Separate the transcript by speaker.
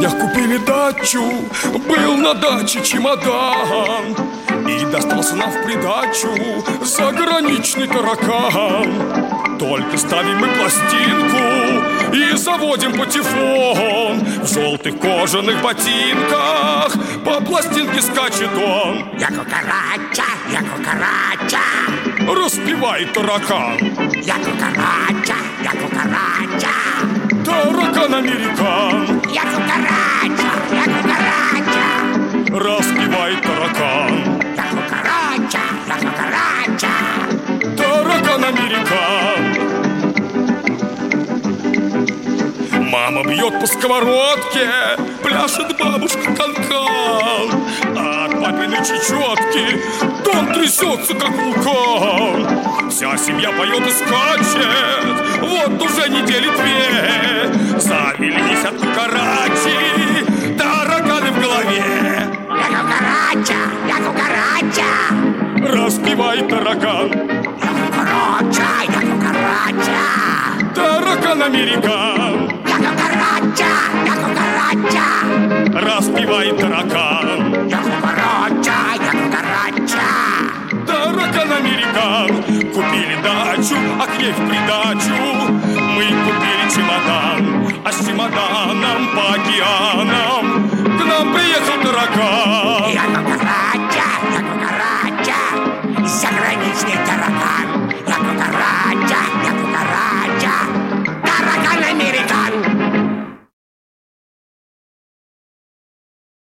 Speaker 1: Я купили дачу, был на даче чемодан, и достался нам в придачу заграничный таракан. Только ставим мы пластинку и заводим патефон. В желтых кожаных ботинках по пластинке скачет он.
Speaker 2: Я кукарача, я кукарача,
Speaker 1: распевает таракан.
Speaker 2: я кукарача, я кукарача,
Speaker 1: Таракан-американ,
Speaker 2: я кукарача, я кукарача,
Speaker 1: распевает таракан.
Speaker 2: я кукарача, я кукарача.
Speaker 1: Таракан-американ. Мама бьет по сковородке, пляшет бабушка канкан. А от папиной чечетки дом трясется, как вулкан. Вся семья поет и скачет, вот уже недели две. Завелись от кукарачи тараканы в голове.
Speaker 2: Я кукарача, я кукарача,
Speaker 1: Распевает таракан.
Speaker 2: я кукарача, я кукарача,
Speaker 1: Таракан-американ,
Speaker 2: я кукарача, я кукарача,
Speaker 1: распевает таракан.
Speaker 2: я кукарача, я кукарача.
Speaker 1: Таракан-американ. Купили дачу, а к ней в придачу мы купили чемодан. А с чемоданом по океанам к нам приехал таракан.
Speaker 2: Я кукарача,